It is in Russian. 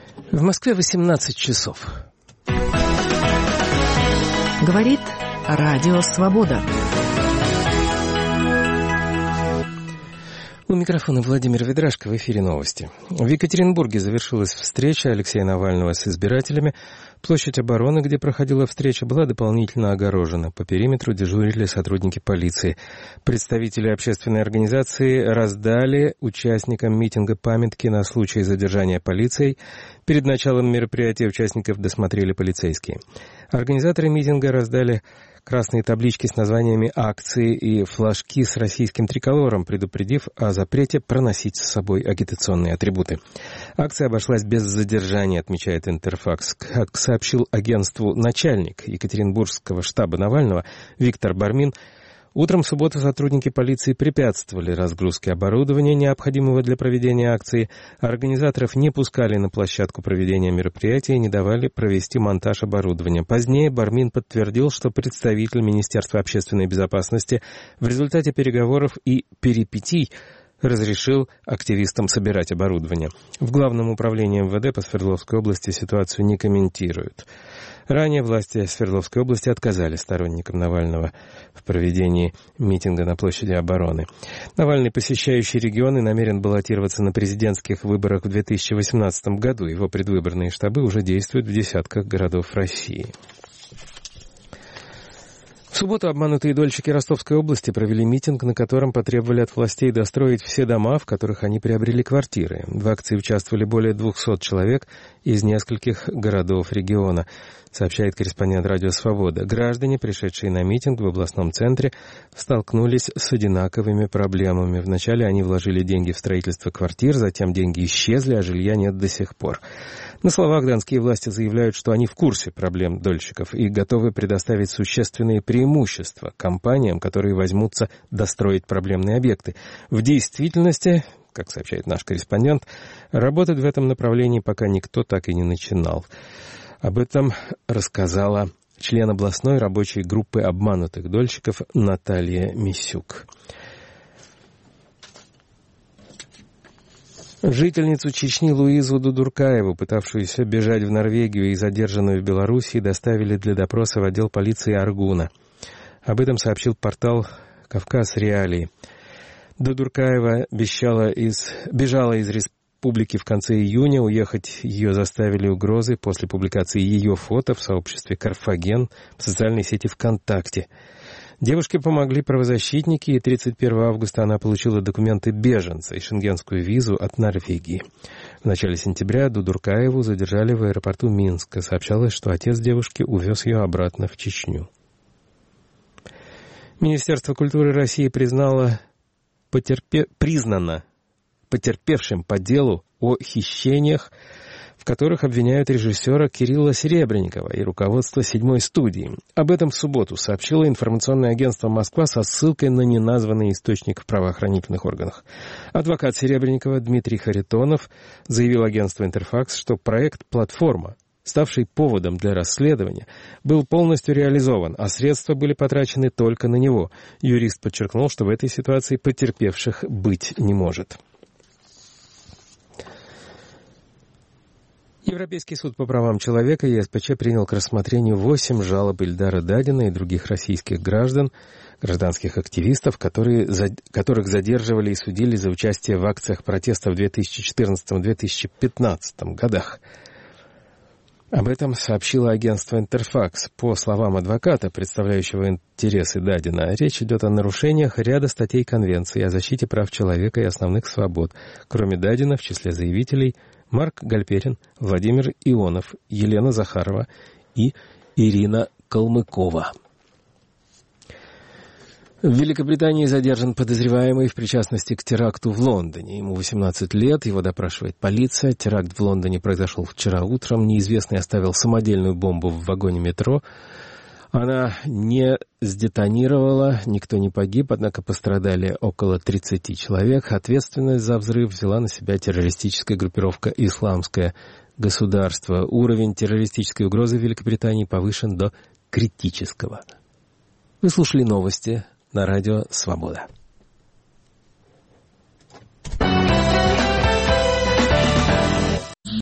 В Москве 18 часов. Говорит Радио Свобода. У микрофона Владимир Ведрашко, в эфире новости. В Екатеринбурге завершилась встреча Алексея Навального с избирателями. Площадь Обороны, где проходила встреча, была дополнительно огорожена. По периметру дежурили сотрудники полиции. Представители общественной организации раздали участникам митинга памятки на случай задержания полицией. Перед началом мероприятия участников досмотрели полицейские. Организаторы митинга раздали красные таблички с названиями акции и флажки с российским триколором, предупредив о запрете проносить с собой агитационные атрибуты. Акция обошлась без задержания, отмечает Интерфакс. Как сообщил агентству начальник Екатеринбургского штаба Навального Виктор Бармин, утром в субботу сотрудники полиции препятствовали разгрузке оборудования, необходимого для проведения акции. Организаторов не пускали на площадку проведения мероприятия и не давали провести монтаж оборудования. Позднее Бармин подтвердил, что представитель Министерства общественной безопасности в результате переговоров и перипетий разрешил активистам собирать оборудование. В Главном управлении МВД по Свердловской области ситуацию не комментируют. Ранее власти Свердловской области отказали сторонникам Навального в проведении митинга на площади Обороны. Навальный, посещающий регионы, намерен баллотироваться на президентских выборах в 2018 году. Его предвыборные штабы уже действуют в десятках городов России. В субботу обманутые дольщики Ростовской области провели митинг, на котором потребовали от властей достроить все дома, в которых они приобрели квартиры. В акции участвовали более 200 человек из нескольких городов региона, сообщает корреспондент «Радио Свобода». Граждане, пришедшие на митинг в областном центре, столкнулись с одинаковыми проблемами. Вначале они вложили деньги в строительство квартир, затем деньги исчезли, а жилья нет до сих пор. На словах донские власти заявляют, что они в курсе проблем дольщиков и готовы предоставить существенные преимущества компаниям, которые возьмутся достроить проблемные объекты. В действительности, как сообщает наш корреспондент, работать в этом направлении пока никто так и не начинал. Об этом рассказала член областной рабочей группы обманутых дольщиков Наталья Мисюк. Жительницу Чечни Луизу Дудуркаеву, пытавшуюся бежать в Норвегию и задержанную в Белоруссии, доставили для допроса в отдел полиции Аргуна. Об этом сообщил портал «Кавказ Реалии». Дудуркаева бежала из республики в конце июня. Уехать ее заставили угрозы после публикации ее фото в сообществе «Карфаген» в социальной сети ВКонтакте. Девушке помогли правозащитники, и 31 августа она получила документы беженца и шенгенскую визу от Норвегии. В начале сентября Дудуркаеву задержали в аэропорту Минска. Сообщалось, что отец девушки увез ее обратно в Чечню. Министерство культуры России признано потерпевшим по делу о хищениях, в которых обвиняют режиссера Кирилла Серебренникова и руководство 7-й студии. Об этом в субботу сообщило информационное агентство «Москва» со ссылкой на неназванный источник в правоохранительных органах. Адвокат Серебренникова Дмитрий Харитонов заявил агентству «Интерфакс», что проект «Платформа», ставший поводом для расследования, был полностью реализован, а средства были потрачены только на него. Юрист подчеркнул, что в этой ситуации потерпевших быть не может. Европейский суд по правам человека ЕСПЧ принял к рассмотрению 8 жалоб Ильдара Дадина и других российских гражданских активистов, которых задерживали и судили за участие в акциях протеста в 2014-2015 годах. Об этом сообщило агентство «Интерфакс». По словам адвоката, представляющего интересы Дадина, речь идет о нарушениях ряда статей Конвенции о защите прав человека и основных свобод. Кроме Дадина, в числе заявителей Марк Гальперин, Владимир Ионов, Елена Захарова и Ирина Калмыкова. В Великобритании задержан подозреваемый в причастности к теракту в Лондоне. Ему 18 лет, его допрашивает полиция. Теракт в Лондоне произошел вчера утром. Неизвестный оставил самодельную бомбу в вагоне метро. Она не сдетонировала, никто не погиб, однако пострадали около 30 человек. Ответственность за взрыв взяла на себя террористическая группировка «Исламское государство». Уровень террористической угрозы в Великобритании повышен до критического. Вы слушали новости на радио «Свобода».